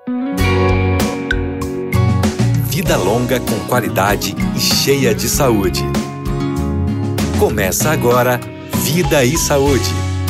Vida longa com qualidade e cheia de saúde. Começa agora Vida e Saúde.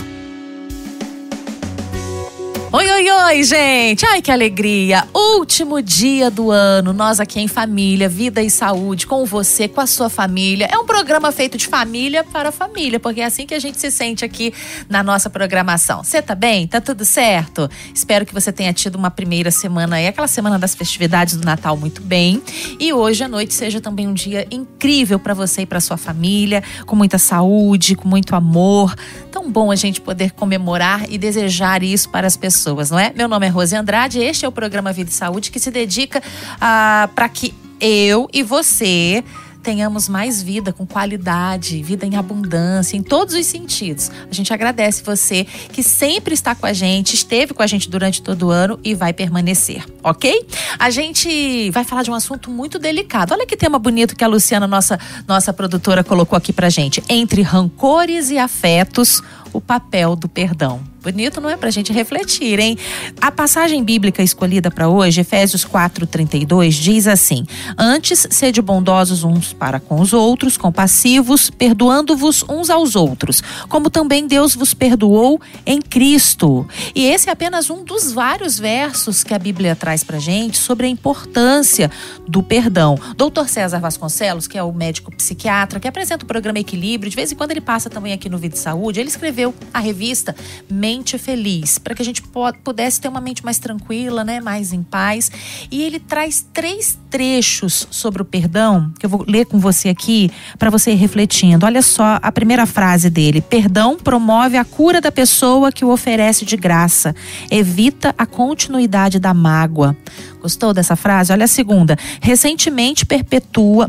Oi, oi, oi, gente! Ai, que alegria! Último dia do ano, nós aqui em família, Vida e Saúde, com você, com a sua família. É um programa feito de família para família, porque é assim que a gente se sente aqui na nossa programação. Você tá bem? Tá tudo certo? Espero que você tenha tido uma primeira semana aí, aquela semana das festividades do Natal muito bem. E hoje à noite seja também um dia incrível para você e para sua família, com muita saúde, com muito amor. Tão bom a gente poder comemorar e desejar isso para as pessoas, não é? Meu nome é Rose Andrade e este é o programa Vida e Saúde que se dedica para que eu e você tenhamos mais vida com qualidade, vida em abundância, em todos os sentidos. A gente agradece você que sempre está com a gente, esteve com a gente durante todo o ano e vai permanecer, ok? A gente vai falar de um assunto muito delicado. Olha que tema bonito que a Luciana, nossa produtora, colocou aqui pra gente. Entre rancores e afetos, o papel do perdão. Bonito, não é? Pra gente refletir, hein? A passagem bíblica escolhida para hoje, Efésios 4:32, diz assim: antes, sede bondosos uns para com os outros, compassivos, perdoando-vos uns aos outros, como também Deus vos perdoou em Cristo. E esse é apenas um dos vários versos que a Bíblia traz pra gente sobre a importância do perdão. Dr. César Vasconcelos, que é o médico psiquiatra, que apresenta o programa Equilíbrio, de vez em quando ele passa também aqui no Vida e Saúde, ele escreveu a revista Mente Feliz, para que a gente pudesse ter uma mente mais tranquila, né, mais em paz. E ele traz 3 trechos sobre o perdão, que eu vou ler com você aqui, para você ir refletindo. Olha só a primeira frase dele: perdão promove a cura da pessoa que o oferece de graça, evita a continuidade da mágoa. Gostou dessa frase? Olha a segunda: ressentimento perpetua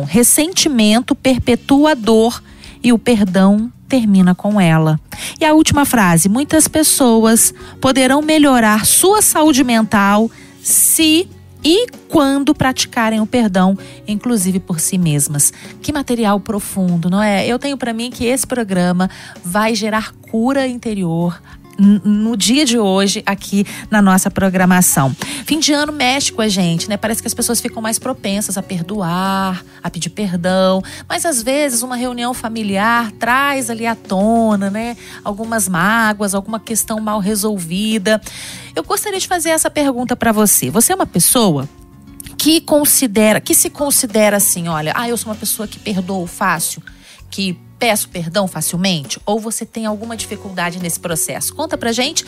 a dor e o perdão termina com ela. E a última frase: muitas pessoas poderão melhorar sua saúde mental se e quando praticarem o perdão, inclusive por si mesmas. Que material profundo, não é? Eu tenho para mim que esse programa vai gerar cura interior no dia de hoje aqui na nossa programação. Fim de ano mexe com a gente, né? Parece que as pessoas ficam mais propensas a perdoar, a pedir perdão, mas às vezes uma reunião familiar traz ali à tona, né, algumas mágoas, alguma questão mal resolvida. Eu gostaria de fazer essa pergunta para você. Você é uma pessoa que se considera assim, olha, eu sou uma pessoa que perdoo fácil, que peço perdão facilmente? Ou você tem alguma dificuldade nesse processo? Conta pra gente,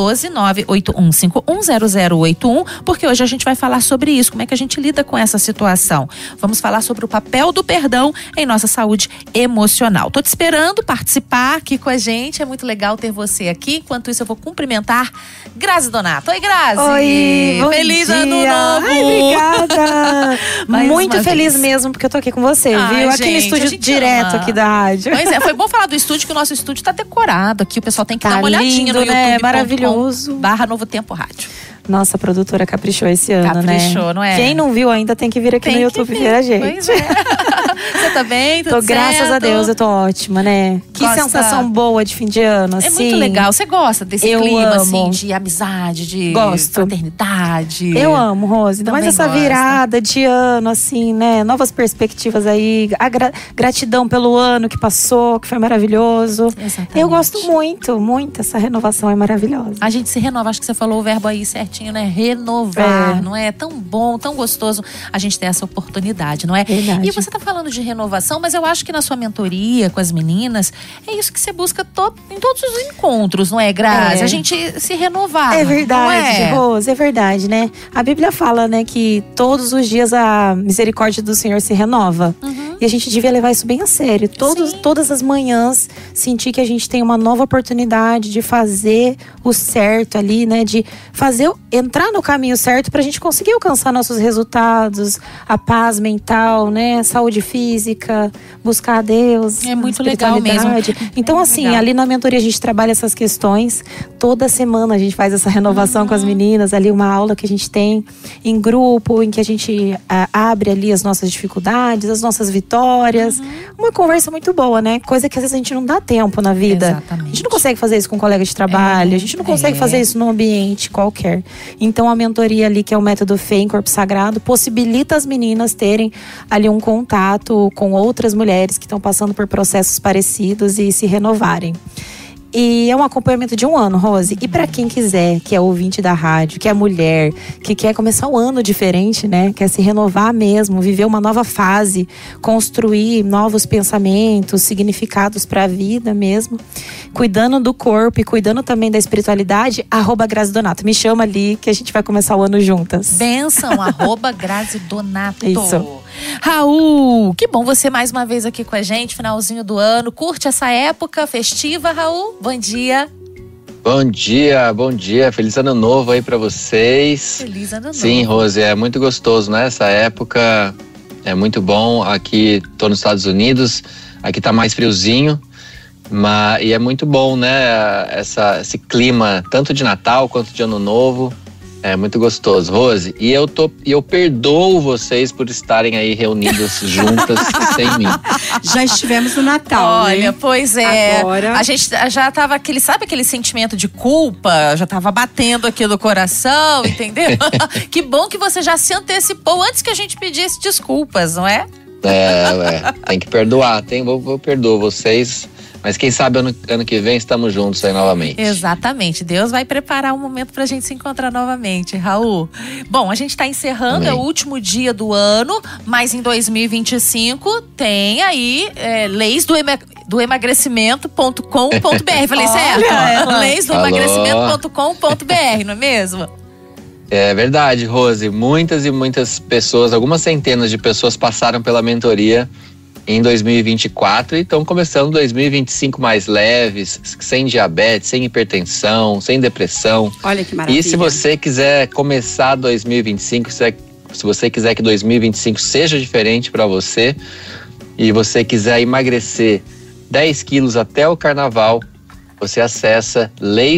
12981510081, porque hoje a gente vai falar sobre isso, como é que a gente lida com essa situação. Vamos falar sobre o papel do perdão em nossa saúde emocional. Tô te esperando participar aqui com a gente, é muito legal ter você aqui. Enquanto isso eu vou cumprimentar Grazi Donato. Oi, Grazi! Oi, bom feliz dia. Ano Novo! Ai, obrigada! Muito feliz mesmo, porque eu tô aqui com você, viu? Aqui no estúdio direto aqui da rádio. Pois é, foi bom falar do estúdio, que o nosso estúdio tá decorado aqui. O pessoal tem que dar uma olhadinha lindo, no né? YouTube. Maravilhoso. /Novo Tempo Rádio. Nossa, a produtora caprichou esse ano, Caprichou, não é? Quem não viu ainda tem que vir aqui no YouTube ver a gente. Pois é. Você tá bem? Tudo certo? Graças a Deus, eu tô ótima, né? Que sensação boa de fim de ano, assim. É muito legal. Você gosta desse clima, amo. assim, de amizade, de fraternidade? Eu amo, Rose. Mas essa virada de ano, assim, né? Novas perspectivas aí. A gratidão pelo ano que passou, que foi maravilhoso. Exatamente. Eu gosto muito, muito. Essa renovação é maravilhosa. A gente se renova. Acho que você falou o verbo aí certinho, né? Renovar, não é? Tão bom, tão gostoso a gente ter essa oportunidade, não é? Verdade. E você tá falando de renovação, mas eu acho que na sua mentoria com as meninas, é isso que você busca em todos os encontros, não é, Grazi? A gente se renovar. É verdade, não é? Rose, é verdade, né? A Bíblia fala, né, que todos os dias a misericórdia do Senhor se renova. E a gente devia levar isso bem a sério. Todas as manhãs sentir que a gente tem uma nova oportunidade de fazer o certo ali, né? De entrar no caminho certo pra gente conseguir alcançar nossos resultados, a paz mental, né? Saúde física, buscar a Deus. É muito legal mesmo. Então, assim, ali na mentoria a gente trabalha essas questões. Toda semana a gente faz essa renovação com as meninas. Ali uma aula que a gente tem em grupo, em que a gente abre ali as nossas dificuldades, as nossas vitórias. histórias. Uma conversa muito boa, né? Coisa que às vezes a gente não dá tempo na vida. Exatamente. A gente não consegue fazer isso com um colega de trabalho, a gente não consegue fazer isso num ambiente qualquer. Então a mentoria ali, que é o método Fê em Corpo Sagrado, possibilita as meninas terem ali um contato com outras mulheres que estão passando por processos parecidos e se renovarem. E é um acompanhamento de 1 ano, Rose. E para quem quiser, que é ouvinte da rádio, que é mulher, que quer começar um ano diferente, né? Quer se renovar mesmo, viver uma nova fase, construir novos pensamentos, significados para a vida mesmo, cuidando do corpo e cuidando também da espiritualidade, @Grazi Donato. Me chama ali que a gente vai começar o ano juntas. Benção, @Grazi Donato. Isso. Raul, que bom você mais uma vez aqui com a gente, finalzinho do ano. Curte essa época festiva, Raul? Bom dia. Bom dia. Feliz ano novo aí pra vocês. Feliz ano novo. Sim, Rose, é muito gostoso, né? Essa época é muito bom. Aqui, tô nos Estados Unidos, aqui tá mais friozinho, e é muito bom, né? Esse clima, tanto de Natal quanto de Ano Novo. É muito gostoso, Rose. E eu perdoo vocês por estarem aí reunidas juntas sem mim. Já estivemos no Natal, Olha, né? pois é. Agora... A gente já tava sabe aquele sentimento de culpa? Já tava batendo aqui no coração, entendeu? Que bom que você já se antecipou antes que a gente pedisse desculpas, não é? Tem que perdoar. Vou perdoar vocês. Mas quem sabe ano que vem estamos juntos aí novamente. Exatamente. Deus vai preparar um momento pra gente se encontrar novamente, Raul. Bom, a gente tá encerrando, Amém. É o último dia do ano, mas em 2025 tem aí leis do emagrecimento.com.br. Falei certo? Leis do emagrecimento.com.br, não é mesmo? É verdade, Rose. Muitas e muitas pessoas, algumas centenas de pessoas passaram pela mentoria em 2024 e estão começando 2025 mais leves, sem diabetes, sem hipertensão, sem depressão. Olha que maravilha. E se você quiser começar 2025, se você quiser que 2025 seja diferente para você e você quiser emagrecer 10 quilos até o carnaval, você acessa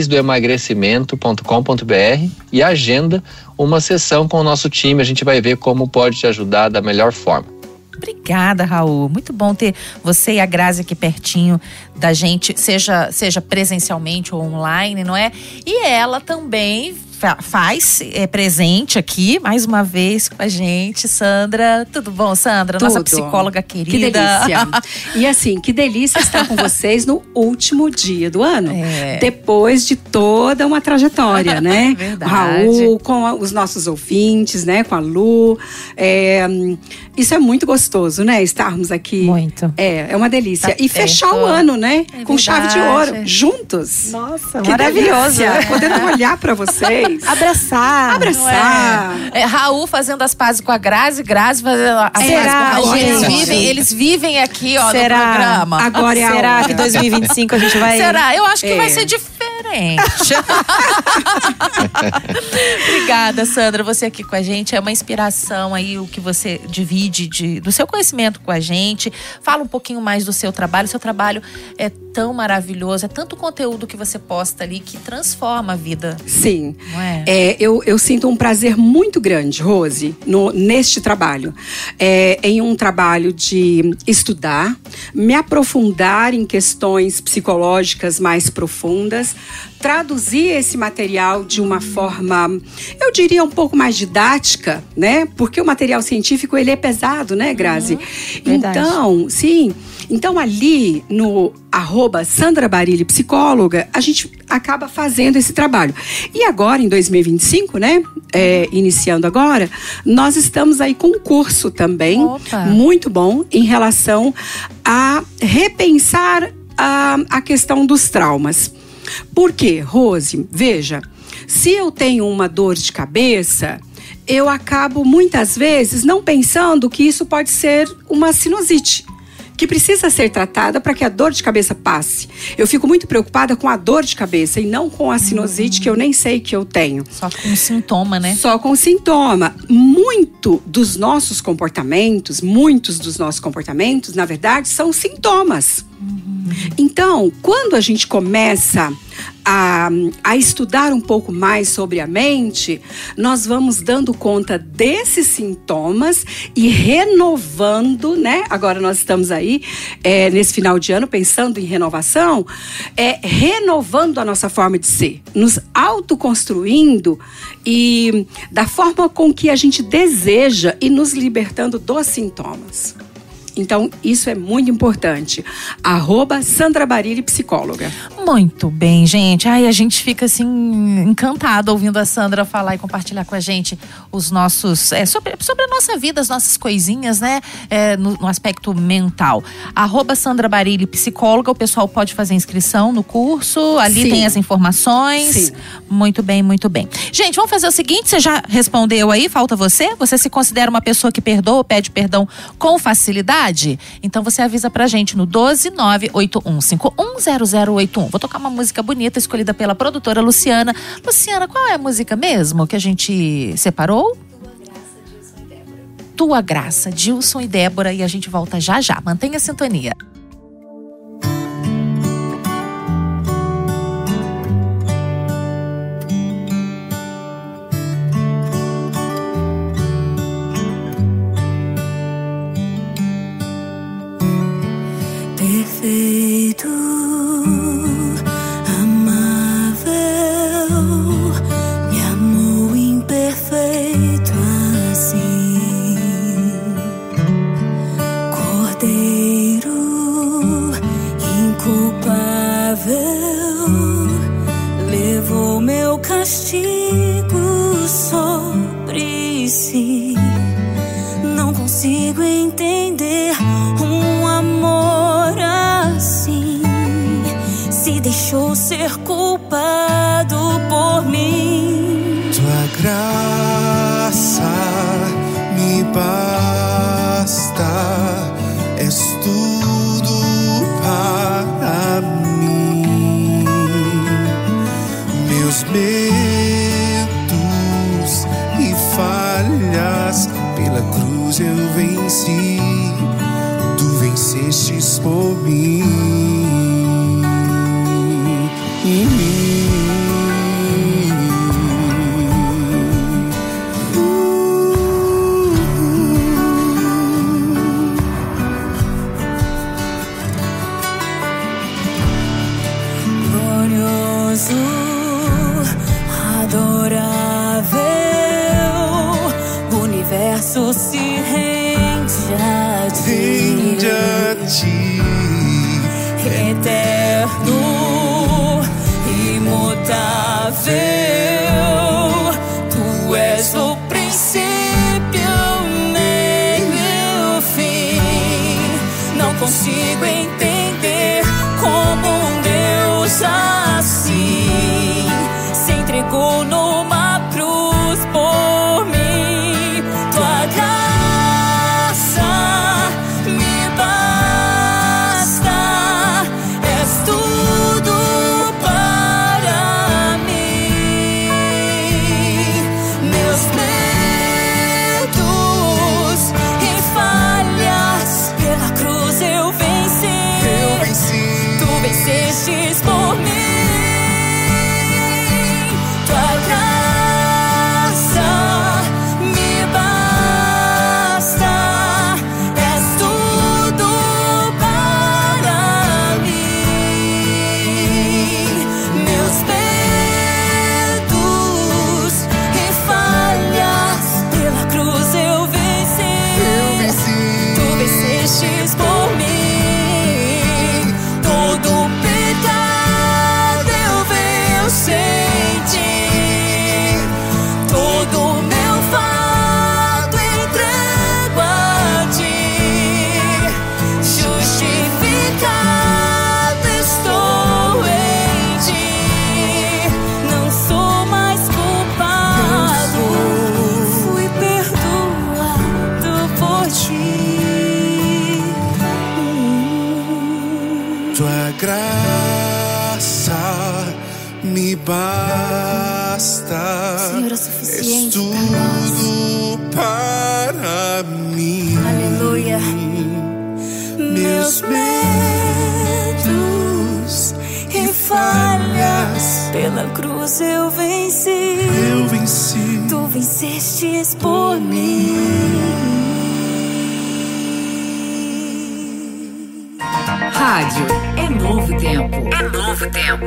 leisdoemagrecimento.com.br e agenda uma sessão com o nosso time. A gente vai ver como pode te ajudar da melhor forma. Obrigada, Raul. Muito bom ter você e a Grazi aqui pertinho da gente, seja presencialmente ou online, não é? E ela também faz presente aqui, mais uma vez com a gente. Sandra, tudo bom, Sandra? Tudo. Nossa psicóloga querida. Que delícia. E assim, que delícia estar com vocês no último dia do ano. Depois de toda uma trajetória, né? Verdade. O Raul, com os nossos ouvintes, né? Com a Lu. Isso é muito gostoso, né? Estarmos aqui. Muito. É uma delícia. Tá e fechar o ano, né? Com chave de ouro, juntos. Nossa, Que maravilhoso. delícia. Podendo olhar pra vocês. Abraçar. Raul fazendo as pazes com a Grazi fazendo as pazes com a Raul. Eles vivem aqui, ó, no programa. Agora é a Será hora. que 2025 a gente vai... Será? Eu acho que vai ser diferente. Obrigada, Sandra. Você aqui com a gente é uma inspiração aí, o que você divide do seu conhecimento com a gente. Fala um pouquinho mais do seu trabalho. Seu trabalho é tão maravilhoso, é tanto conteúdo que você posta ali que transforma a vida. Sim. Não é? Eu sinto um prazer muito grande, Rose, neste trabalho. Em um trabalho de estudar, me aprofundar em questões psicológicas mais profundas, traduzir esse material de uma forma, eu diria, um pouco mais didática, né? Porque o material científico, ele é pesado, né, Grazi? Verdade. Então, sim. Então, ali no @Sandra Barilli Psicóloga, a gente acaba fazendo esse trabalho. E agora, em 2025, né? Iniciando agora, nós estamos aí com um curso também, muito bom, em relação a repensar a questão dos traumas. Por quê, Rose? Veja, se eu tenho uma dor de cabeça, eu acabo muitas vezes não pensando que isso pode ser uma sinusite, que precisa ser tratada para que a dor de cabeça passe. Eu fico muito preocupada com a dor de cabeça e não com a sinusite, que eu nem sei que eu tenho. Só com sintoma, né? Só com sintoma. Muitos dos nossos comportamentos, na verdade, são sintomas. Então, quando a gente começa a estudar um pouco mais sobre a mente, nós vamos dando conta desses sintomas e renovando, né? Agora nós estamos aí, nesse final de ano, pensando em renovação, renovando a nossa forma de ser, nos autoconstruindo e da forma com que a gente deseja e nos libertando dos sintomas. Então, isso é muito importante. @Sandra Barilli, psicóloga. Muito bem, gente. Ai, a gente fica assim encantado ouvindo a Sandra falar e compartilhar com a gente os nossos sobre a nossa vida, as nossas coisinhas, né? No aspecto mental. @Sandra Barilli, psicóloga. O pessoal pode fazer inscrição no curso. Ali Sim. tem as informações. Sim. Muito bem, muito bem. Gente, vamos fazer o seguinte: você já respondeu aí? Falta você? Você se considera uma pessoa que perdoa ou pede perdão com facilidade? Então você avisa pra gente no 12981510081. Vou tocar uma música bonita escolhida pela produtora Luciana. Luciana, qual é a música mesmo que a gente separou? Tua Graça, Dilson e Débora. E a gente volta já já. Mantenha a sintonia. Perfeito, amável, me amou imperfeito assim. Cordeiro inculpável, levou meu castigo sobre si. Não consigo entender um amor assim, se deixou ser culpado por mim. Tua graça me basta, és tudo para mim. Meus medos e falhas pela cruz eu venci. Tu vencestes por mim. Glorioso, adorável, o universo se rende a ti. Rende a ti. Eterno, imutável, tu és o princípio, meio e fim. Não consigo entender como um Deus assim se entregou numa cruz por mim. Tua graça me basta, és tudo para mim. Meus medos e falhas pela cruz eu venci. Tu vencestes por mim. Tua graça me basta, és tudo para mim. Meus medos e falhas pela cruz eu venci. Tu vencestes por mim. Todo pecado eu venci em ti. Todo meu fardo entrego a ti. Justificado estou em ti. Não sou mais culpado. Fui perdoado por ti. Tua graça me basta, Senhor, é és suficiente para tudo para mim. Aleluia. Meus medos falhas. Pela cruz eu venci. Eu venci. Tu vencestes por mim. Rádio é novo tempo. É novo tempo.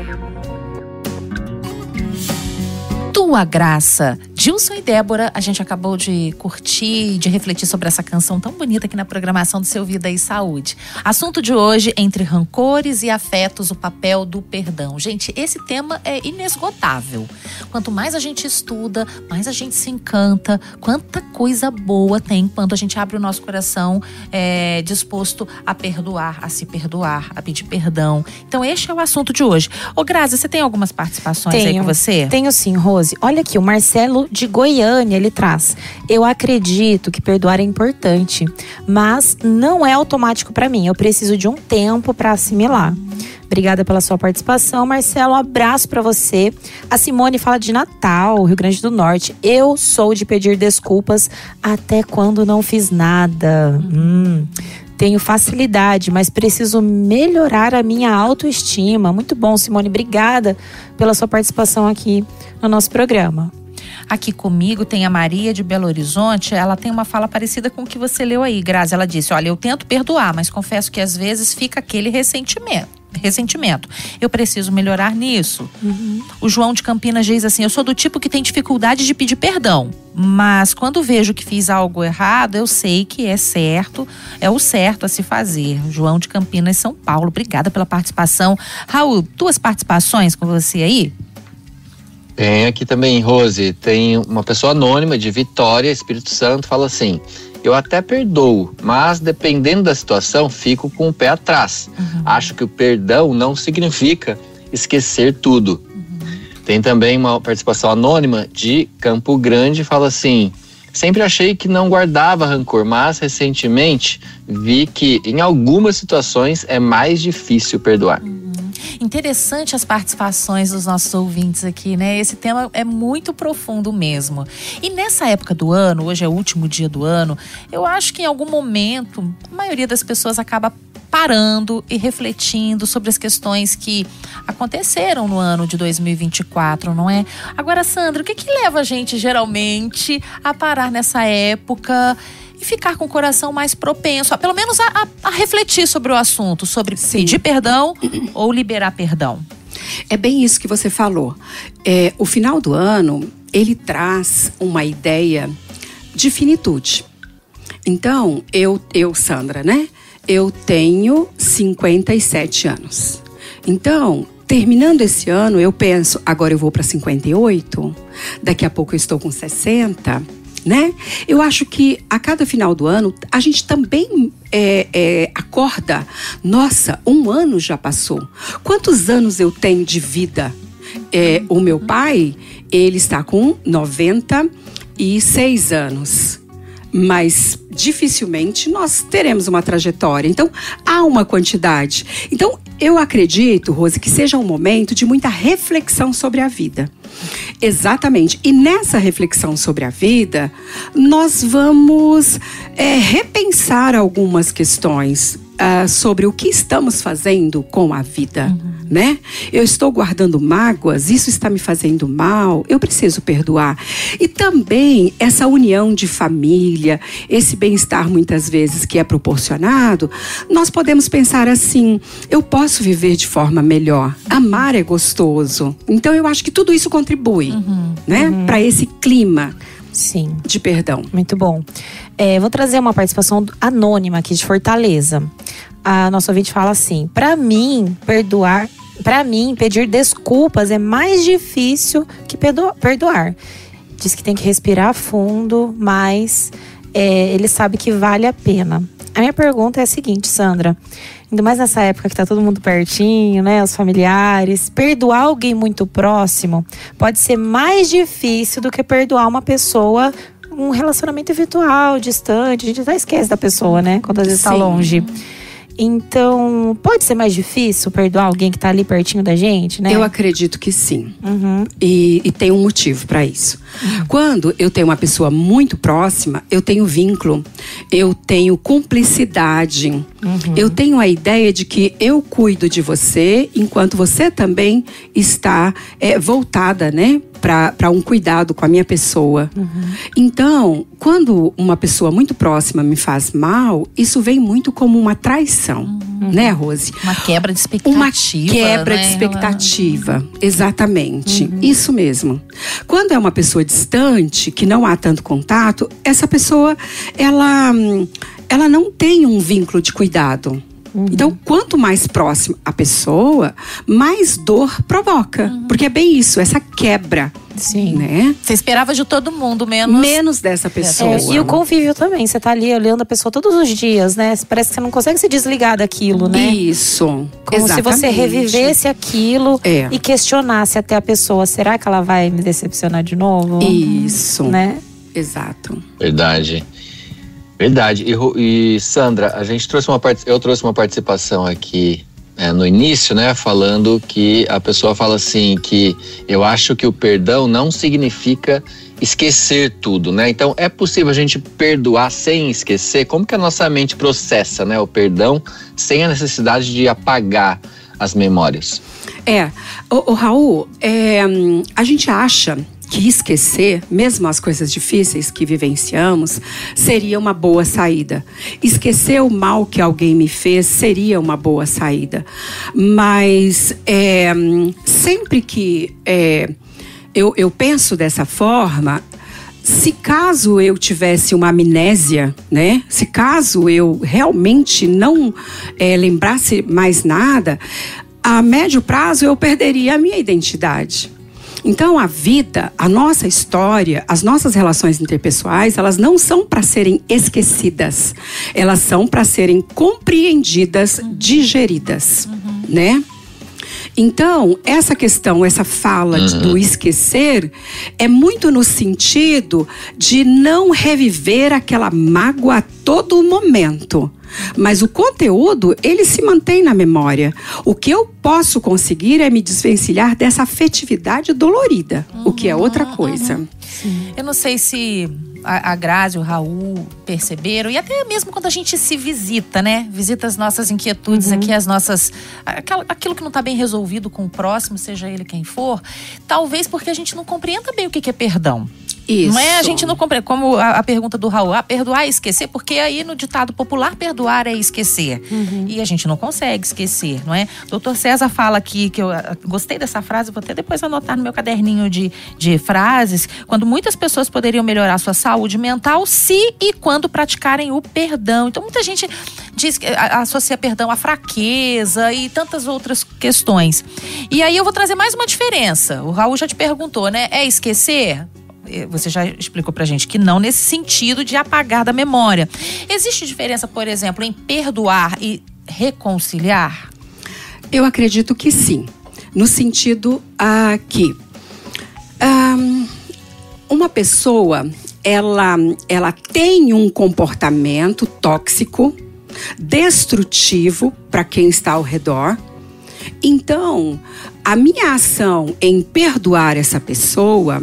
Tua Graça. Gilson e Débora, a gente acabou de curtir, de refletir sobre essa canção tão bonita aqui na programação do Seu Vida e Saúde. Assunto de hoje, entre rancores e afetos, o papel do perdão. Gente, esse tema é inesgotável. Quanto mais a gente estuda, mais a gente se encanta. Quanta coisa boa tem quando a gente abre o nosso coração disposto a perdoar, a se perdoar, a pedir perdão. Então este é o assunto de hoje. Ô Grazi, você tem algumas participações aí com você? Tenho sim, Rose. Olha aqui, o Marcelo de Goiânia, ele traz: eu acredito que perdoar é importante, mas não é automático para mim. Eu preciso de um tempo para assimilar. Obrigada pela sua participação, Marcelo. Um abraço para você. A Simone fala de Natal, Rio Grande do Norte. Eu sou de pedir desculpas até quando não fiz nada. Tenho facilidade, mas preciso melhorar a minha autoestima. Muito bom, Simone. Obrigada pela sua participação aqui no nosso programa. Aqui comigo tem a Maria de Belo Horizonte. Ela tem uma fala parecida com o que você leu aí, Grazi. Ela disse: olha, eu tento perdoar, mas confesso que às vezes fica aquele ressentimento. Eu preciso melhorar nisso. O João de Campinas diz assim: eu sou do tipo que tem dificuldade de pedir perdão, mas quando vejo que fiz algo errado, eu sei que é certo, é o certo a se fazer. João de Campinas, São Paulo. Obrigada pela participação. Raul, tuas participações com você aí? Tem aqui também, Rose, tem uma pessoa anônima de Vitória, Espírito Santo, fala assim: eu até perdoo, mas dependendo da situação, fico com o pé atrás. Acho que o perdão não significa esquecer tudo. Tem também uma participação anônima de Campo Grande, fala assim: sempre achei que não guardava rancor, mas recentemente vi que em algumas situações é mais difícil perdoar. Interessante as participações dos nossos ouvintes aqui, né? Esse tema é muito profundo mesmo. E nessa época do ano, hoje é o último dia do ano, eu acho que em algum momento a maioria das pessoas acaba parando e refletindo sobre as questões que aconteceram no ano de 2024, não é? Agora, Sandra, o que leva a gente geralmente a parar nessa época e ficar com o coração mais propenso, pelo menos a refletir sobre o assunto, sobre pedir perdão ou liberar perdão? É bem isso que você falou. O final do ano, ele traz uma ideia de finitude. Então, eu Sandra, né? Eu tenho 57 anos. Então, terminando esse ano, eu penso, agora eu vou para 58, daqui a pouco eu estou com 60, né? Eu acho que a cada final do ano, a gente também acorda. Nossa, um ano já passou. Quantos anos eu tenho de vida? O meu pai, ele está com 96 anos. Mas dificilmente nós teremos uma trajetória. Então, há uma quantidade. Então, eu acredito, Rose, que seja um momento de muita reflexão sobre a vida. Exatamente. E nessa reflexão sobre a vida, nós vamos repensar algumas questões sobre o que estamos fazendo com a vida, né? Eu estou guardando mágoas, isso está me fazendo mal, eu preciso perdoar. E também essa união de família, esse bem-estar muitas vezes que é proporcionado, nós podemos pensar assim: eu posso viver de forma melhor, amar é gostoso. Então eu acho que tudo isso contribui, né? Para esse clima. Sim. De perdão. Muito bom. Vou trazer uma participação anônima aqui de Fortaleza. A nossa ouvinte fala assim: para mim, pedir desculpas é mais difícil que perdoar. Diz que tem que respirar fundo, mas ele sabe que vale a pena. A minha pergunta é a seguinte, Sandra: ainda mais nessa época que tá todo mundo pertinho, né? Os familiares. Perdoar alguém muito próximo pode ser mais difícil do que perdoar uma pessoa, um relacionamento virtual, distante. A gente até esquece da pessoa, né? Quando às vezes tá longe. Então, pode ser mais difícil perdoar alguém que tá ali pertinho da gente, né? Eu acredito que sim. E tem um motivo para isso. Quando eu tenho uma pessoa muito próxima, eu tenho vínculo, eu tenho cumplicidade, eu tenho a ideia de que eu cuido de você, enquanto você também está voltada, né? Para um cuidado com a minha pessoa. Então, quando uma pessoa muito próxima me faz mal, isso vem muito como uma traição, né, Rose? Uma quebra de expectativa. Uma quebra de expectativa, exatamente. Isso mesmo. Quando é uma pessoa distante, que não há tanto contato, essa pessoa, ela não tem um vínculo de cuidado. Então, quanto mais próxima a pessoa, mais dor provoca. Porque é bem isso, essa quebra. Sim. Né? Você esperava de todo mundo, menos dessa pessoa. E o convívio também. Você tá ali olhando a pessoa todos os dias, né? Parece que você não consegue se desligar daquilo, né? Isso. Como exatamente. se você revivesse aquilo e questionasse até a pessoa. Será que ela vai me decepcionar de novo? Isso. Né? Exato. Verdade. E Sandra, eu trouxe uma participação aqui no início, né, falando que a pessoa fala assim, que eu acho que o perdão não significa esquecer tudo, né? Então, é possível a gente perdoar sem esquecer? Como que a nossa mente processa, né, o perdão sem a necessidade de apagar as memórias? Raul, a gente acha que esquecer, mesmo as coisas difíceis que vivenciamos, seria uma boa saída. Esquecer o mal que alguém me fez seria uma boa saída. Mas sempre que eu penso dessa forma, se caso eu tivesse uma amnésia, né? Se caso eu realmente não lembrasse mais nada, a médio prazo eu perderia a minha identidade. Então a vida, a nossa história, as nossas relações interpessoais, elas não são para serem esquecidas. Elas são para serem compreendidas, digeridas, né? Então, essa questão, essa fala do esquecer é muito no sentido de não reviver aquela mágoa a todo momento. Mas o conteúdo, ele se mantém na memória. O que eu posso conseguir é me desvencilhar dessa afetividade dolorida, o que é outra coisa. Eu não sei se a Grazi e o Raul perceberam, e até mesmo quando a gente se visita, né? Visita as nossas inquietudes aqui, as nossas... Aquilo que não está bem resolvido com o próximo, seja ele quem for, talvez porque a gente não compreenda bem o que é perdão. Isso. Não é? A gente não compreende, como a pergunta do Raul, perdoar é esquecer, porque aí no ditado popular, perdoar é esquecer. E a gente não consegue esquecer, não é? Dr. César fala aqui, que eu gostei dessa frase, vou até depois anotar no meu caderninho de frases, quando muitas pessoas poderiam melhorar sua saúde mental se e quando praticarem o perdão. Então muita gente diz que associa perdão à fraqueza e tantas outras questões. E aí eu vou trazer mais uma diferença. O Raul já te perguntou, né? É esquecer? Você já explicou pra gente que não nesse sentido de apagar da memória. Existe diferença, por exemplo, em perdoar e reconciliar? Eu acredito que sim. No sentido que uma pessoa, ela tem um comportamento tóxico, destrutivo para quem está ao redor. Então, a minha ação em perdoar essa pessoa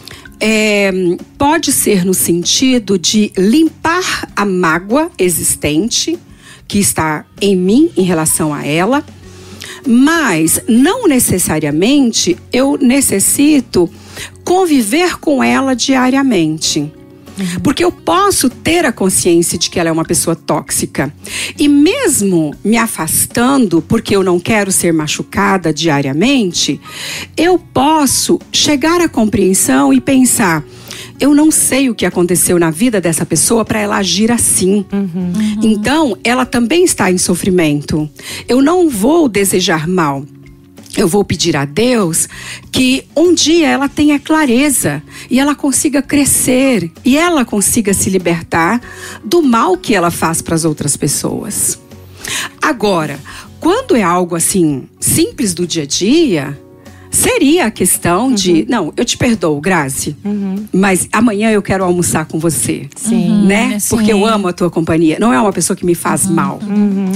pode ser no sentido de limpar a mágoa existente que está em mim em relação a ela, mas não necessariamente eu necessito conviver com ela diariamente. Porque eu posso ter a consciência de que ela é uma pessoa tóxica. E mesmo me afastando, porque eu não quero ser machucada diariamente, eu posso chegar à compreensão e pensar: eu não sei o que aconteceu na vida dessa pessoa para ela agir assim. Então, ela também está em sofrimento. Eu não vou desejar mal. Eu vou pedir a Deus que um dia ela tenha clareza e ela consiga crescer e ela consiga se libertar do mal que ela faz para as outras pessoas. Agora, quando é algo assim simples do dia a dia, seria a questão de, não, eu te perdoo, Grazi, mas amanhã eu quero almoçar com você, né? Sim. Porque eu amo a tua companhia. Não é uma pessoa que me faz mal.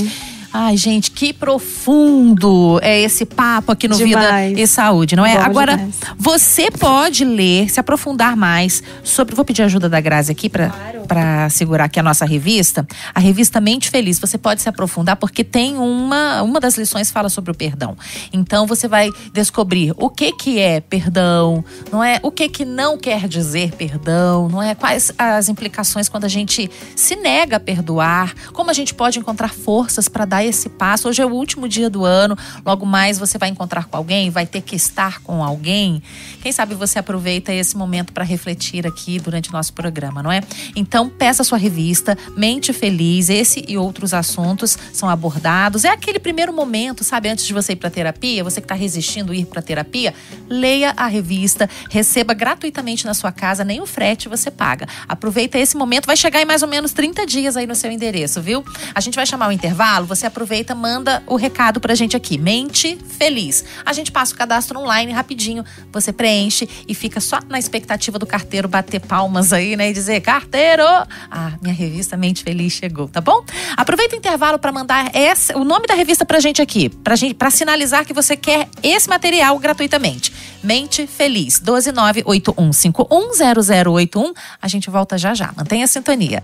Ai, gente, que profundo é esse papo aqui no Demais. Vida e Saúde, não é? Bom Agora, demais. você pode ler, se aprofundar mais sobre... Vou pedir ajuda da Grazi aqui para segurar aqui a nossa revista. A revista Mente Feliz. Você pode se aprofundar porque tem uma das lições fala sobre o perdão. Então, você vai descobrir o que é perdão, não é? O que não quer dizer perdão, não é? Quais as implicações quando a gente se nega a perdoar, como a gente pode encontrar forças para dar esse passo. Hoje é o último dia do ano, logo mais você vai encontrar com alguém, vai ter que estar com alguém. Quem sabe você aproveita esse momento para refletir aqui durante o nosso programa, não é? Então, peça a sua revista Mente Feliz. Esse e outros assuntos são abordados. É aquele primeiro momento, sabe? Antes de você ir para terapia, você que está resistindo a ir para terapia, leia a revista, receba gratuitamente na sua casa, nem o frete você paga. Aproveita esse momento, vai chegar em mais ou menos 30 dias aí no seu endereço, viu? A gente vai chamar o intervalo, você aproveita, manda o recado pra gente aqui, Mente Feliz. A gente passa o cadastro online rapidinho, você preenche e fica só na expectativa do carteiro bater palmas aí, né? E dizer, carteiro, minha revista Mente Feliz chegou, tá bom? Aproveita o intervalo pra mandar o nome da revista pra gente aqui, pra sinalizar que você quer esse material gratuitamente. Mente Feliz, 12981510081. A gente volta já já. Mantenha a sintonia.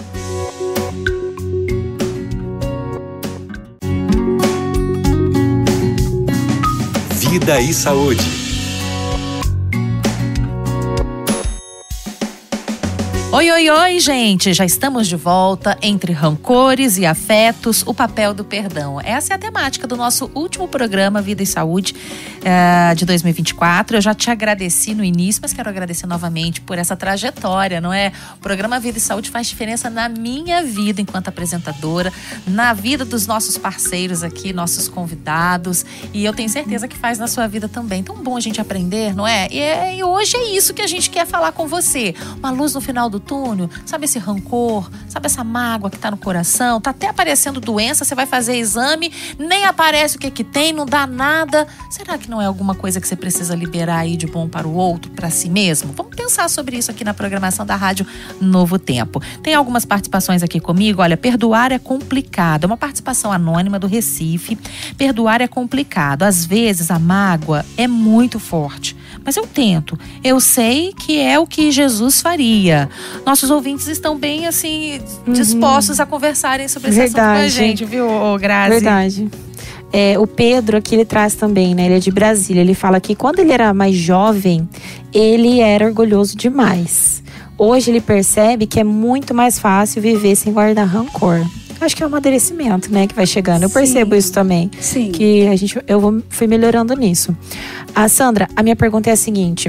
Vida e Saúde. Oi, oi, oi, gente! Já estamos de volta. Entre rancores e afetos, o papel do perdão. Essa é a temática do nosso último programa Vida e Saúde de 2024. Eu já te agradeci no início, mas quero agradecer novamente por essa trajetória, não é? O programa Vida e Saúde faz diferença na minha vida enquanto apresentadora, na vida dos nossos parceiros aqui, nossos convidados, e eu tenho certeza que faz na sua vida também. Tão bom a gente aprender, não é? E hoje é isso que a gente quer falar com você. Uma luz no final do túnel, sabe esse rancor, sabe essa mágoa que tá no coração, tá até aparecendo doença, você vai fazer exame, nem aparece o que tem, não dá nada. Será que não é alguma coisa que você precisa liberar aí de bom para o outro, para si mesmo? Vamos pensar sobre isso aqui na programação da Rádio Novo Tempo. Tem algumas participações aqui comigo. Olha, perdoar é complicado. É uma participação anônima do Recife. Perdoar é complicado. Às vezes a mágoa é muito forte, mas eu tento. Eu sei que é o que Jesus faria. Nossos ouvintes estão bem, assim, dispostos a conversarem sobre esse assunto com a gente, viu, Grazi? Verdade. O Pedro aqui, ele traz também, né? Ele é de Brasília. Ele fala que quando ele era mais jovem, ele era orgulhoso demais. Hoje ele percebe que é muito mais fácil viver sem guardar rancor. Acho que é um amadurecimento, né, que vai chegando. Eu percebo isso também. Sim. Que fui melhorando nisso. Sandra, a minha pergunta é a seguinte.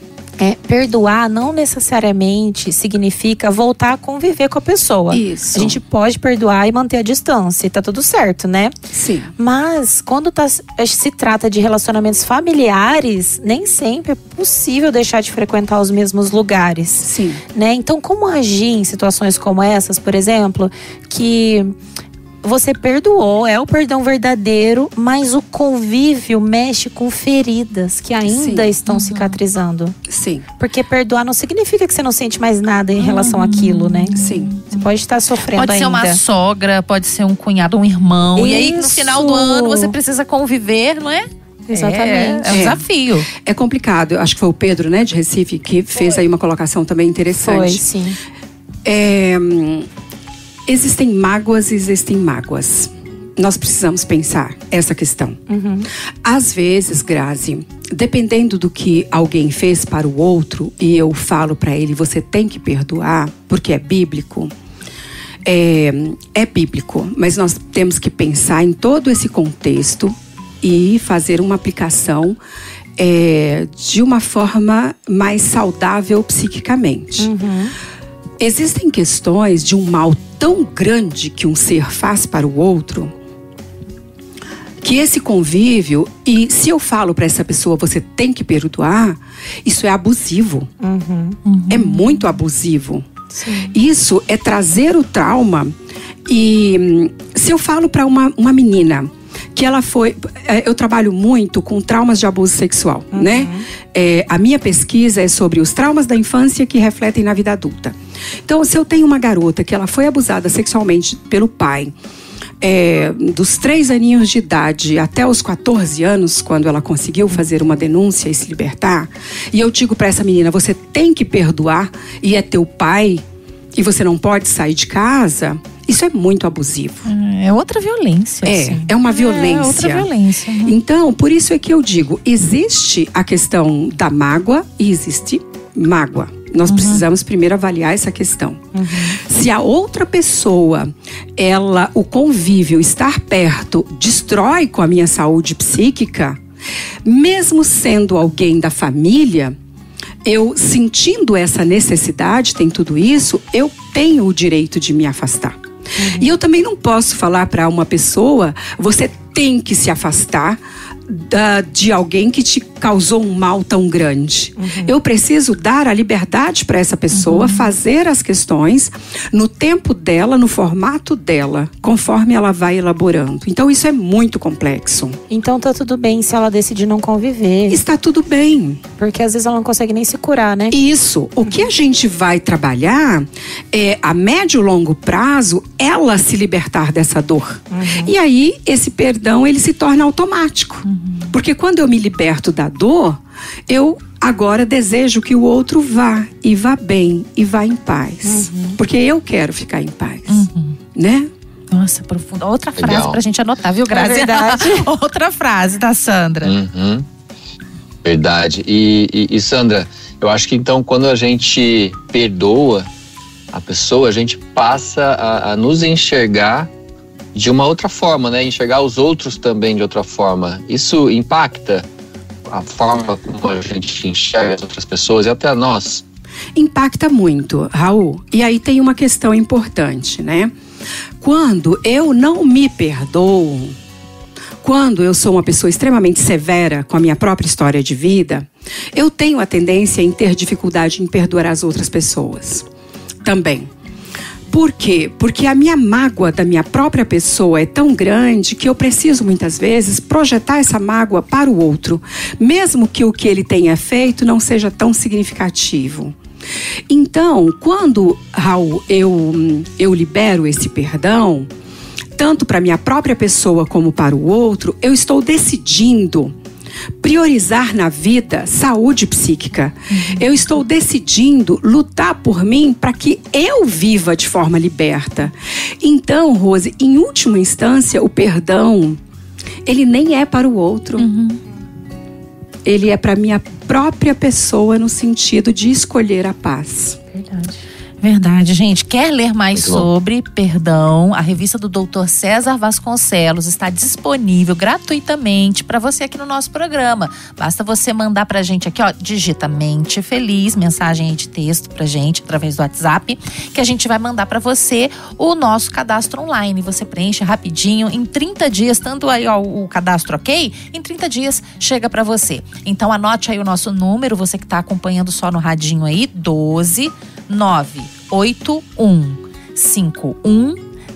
Perdoar não necessariamente significa voltar a conviver com a pessoa. Isso. A gente pode perdoar e manter a distância, e tá tudo certo, né? Sim. Mas quando se trata de relacionamentos familiares, nem sempre é possível deixar de frequentar os mesmos lugares. Sim. Né? Então, como agir em situações como essas, por exemplo, que você perdoou, é o perdão verdadeiro, mas o convívio mexe com feridas que ainda estão cicatrizando. Sim. Porque perdoar não significa que você não sente mais nada em relação àquilo, né? Sim. Você pode estar sofrendo ainda. Pode ser uma sogra, pode ser um cunhado, um irmão. E aí, no Isso. final do ano, você precisa conviver, não é? Exatamente. É um desafio. É complicado. Eu acho que foi o Pedro, né, de Recife, que fez aí uma colocação também interessante. Foi, sim. Existem mágoas e existem mágoas. Nós precisamos pensar essa questão. Às vezes, Grazi, dependendo do que alguém fez para o outro, e eu falo para ele, você tem que perdoar, porque é bíblico. É bíblico, mas nós temos que pensar em todo esse contexto e fazer uma aplicação de uma forma mais saudável psiquicamente. Existem questões de um mal tão grande que um ser faz para o outro, que esse convívio, e se eu falo para essa pessoa, você tem que perdoar, isso é abusivo. É muito abusivo. Sim. Isso é trazer o trauma. E se eu falo para uma menina que ela foi... Eu trabalho muito com traumas de abuso sexual, né? A minha pesquisa é sobre os traumas da infância que refletem na vida adulta. Então, se eu tenho uma garota que ela foi abusada sexualmente pelo pai, dos 3 aninhos de idade até os 14 anos, quando ela conseguiu fazer uma denúncia e se libertar, e eu digo para essa menina, você tem que perdoar, e é teu pai, e você não pode sair de casa, isso é muito abusivo. É outra violência. É uma violência. É outra violência. Então, por isso é que eu digo, existe a questão da mágoa e existe mágoa. Nós precisamos primeiro avaliar essa questão. Se a outra pessoa, o convívio, estar perto, destrói com a minha saúde psíquica, mesmo sendo alguém da família, eu sentindo essa necessidade, tem tudo isso, eu tenho o direito de me afastar. E eu também não posso falar para uma pessoa, você tem que se afastar de alguém que te causou um mal tão grande. Eu preciso dar a liberdade para essa pessoa fazer as questões no tempo dela, no formato dela, conforme ela vai elaborando. Então isso é muito complexo. Então tá tudo bem se ela decidir não conviver. Está tudo bem. Porque às vezes ela não consegue nem se curar, né? Isso. O que a gente vai trabalhar é, a médio e longo prazo, ela se libertar dessa dor. E aí, esse perdão, ele se torna automático. Porque quando eu me liberto da dor, eu agora desejo que o outro vá, e vá bem, e vá em paz. Porque eu quero ficar em paz. Né? Nossa, profunda. Outra frase Legal. pra gente anotar, viu, Grazi? É verdade. Outra frase da Sandra. Verdade. E Sandra, eu acho que então quando a gente perdoa a pessoa, a gente passa a nos enxergar de uma outra forma, né? Enxergar os outros também de outra forma. Isso impacta a forma como a gente enxerga as outras pessoas e até nós? Impacta muito, Raul. E aí tem uma questão importante, né? Quando eu não me perdoo, quando eu sou uma pessoa extremamente severa com a minha própria história de vida, eu tenho a tendência em ter dificuldade em perdoar as outras pessoas também. Por quê? Porque a minha mágoa da minha própria pessoa é tão grande que eu preciso muitas vezes projetar essa mágoa para o outro, mesmo que o que ele tenha feito não seja tão significativo. Então, quando, Raul, eu libero esse perdão, tanto para a minha própria pessoa como para o outro, eu estou decidindo priorizar na vida saúde psíquica. Eu estou decidindo lutar por mim para que eu viva de forma liberta. Então, Rose, em última instância, o perdão, ele nem é para o outro. Ele é para minha própria pessoa no sentido de escolher a paz. Verdade, gente. Quer ler mais Muito bom. sobre perdão? A revista do Dr. César Vasconcelos está disponível gratuitamente para você aqui no nosso programa. Basta você mandar pra gente aqui, ó, digita Mente Feliz, mensagem aí de texto pra gente através do WhatsApp, que a gente vai mandar pra você o nosso cadastro online. Você preenche rapidinho, em 30 dias, tanto aí ó, o cadastro ok, em 30 dias chega pra você. Então anote aí o nosso número, você que tá acompanhando só no radinho aí, 12 981 51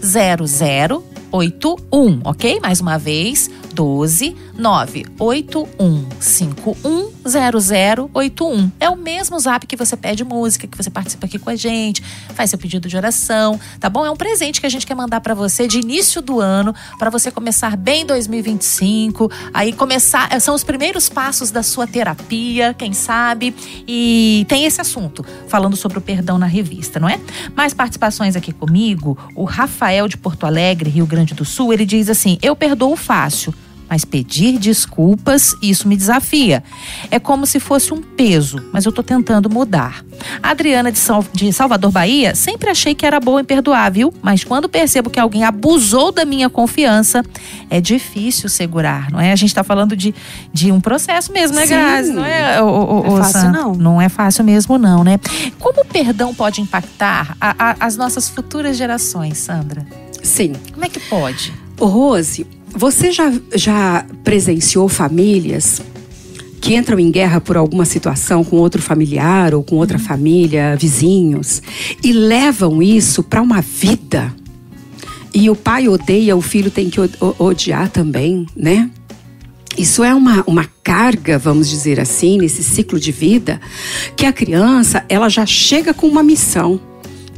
0081, ok? Mais uma vez, 12 981 51 0081. É o mesmo zap que você pede música, que você participa aqui com a gente, faz seu pedido de oração, tá bom? É um presente que a gente quer mandar pra você de início do ano, pra você começar bem 2025, aí começar, são os primeiros passos da sua terapia, quem sabe, e tem esse assunto, falando sobre o perdão na revista, não é? Mais participações aqui comigo, o Rafael de Porto Alegre, Rio Grande do Sul, ele diz assim: eu perdoo fácil, mas pedir desculpas, isso me desafia. É como se fosse um peso, mas eu tô tentando mudar. A Adriana de Salvador, Bahia, sempre achei que era boa em perdoar, viu? Mas quando percebo que alguém abusou da minha confiança, é difícil segurar, não é? A gente tá falando de um processo mesmo, né, Grazi? Não é, Não é fácil, não. Não é fácil mesmo, não, né? Como o perdão pode impactar as nossas futuras gerações, Sandra? Sim. Como é que pode? Ô, Rose, você já presenciou famílias que entram em guerra por alguma situação com outro familiar ou com outra família, vizinhos, e levam isso para uma vida? E o pai odeia, o filho tem que odiar também, né? Isso é uma carga, vamos dizer assim, nesse ciclo de vida, que a criança, ela já chega com uma missão.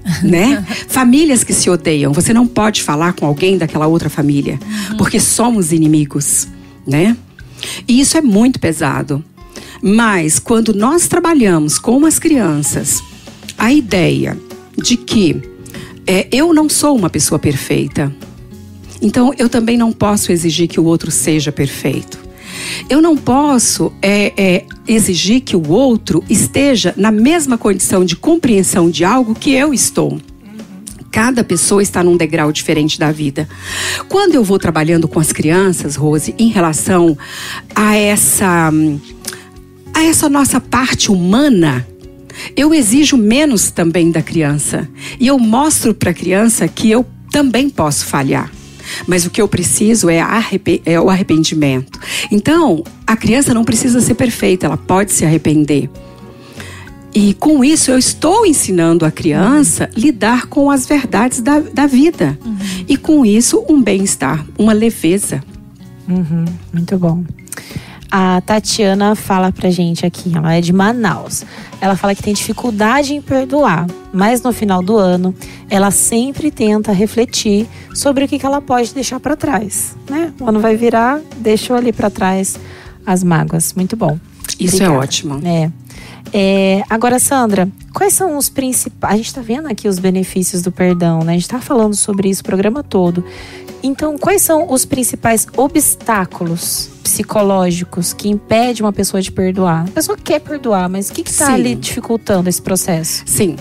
né? Famílias que se odeiam. Você não pode falar com alguém daquela outra família, porque somos inimigos, né? E isso é muito pesado. Mas quando nós trabalhamos com as crianças, a ideia de que eu não sou uma pessoa perfeita, então eu também não posso exigir que o outro seja perfeito. Eu não posso exigir que o outro esteja na mesma condição de compreensão de algo que eu estou. Cada pessoa está num degrau diferente da vida. Quando eu vou trabalhando com as crianças, Rose, em relação a essa nossa parte humana, eu exijo menos também da criança. E eu mostro para a criança que eu também posso falhar. Mas o que eu preciso é o arrependimento. Então, a criança não precisa ser perfeita, ela pode se arrepender. E com isso eu estou ensinando a criança a lidar com as verdades da vida. E com isso um bem-estar, uma leveza. Muito bom. A Tatiana fala pra gente aqui, ela é de Manaus. Ela fala que tem dificuldade em perdoar, mas no final do ano ela sempre tenta refletir sobre o que ela pode deixar pra trás, né? O ano vai virar, deixou ali pra trás as mágoas. Muito bom. Isso é ótimo. Agora, Sandra, quais são os principais... A gente tá vendo aqui os benefícios do perdão, né? A gente tá falando sobre isso o programa todo. Então, quais são os principais obstáculos psicológicos que impedem uma pessoa de perdoar? A pessoa quer perdoar, mas o que tá ali dificultando esse processo? Sim.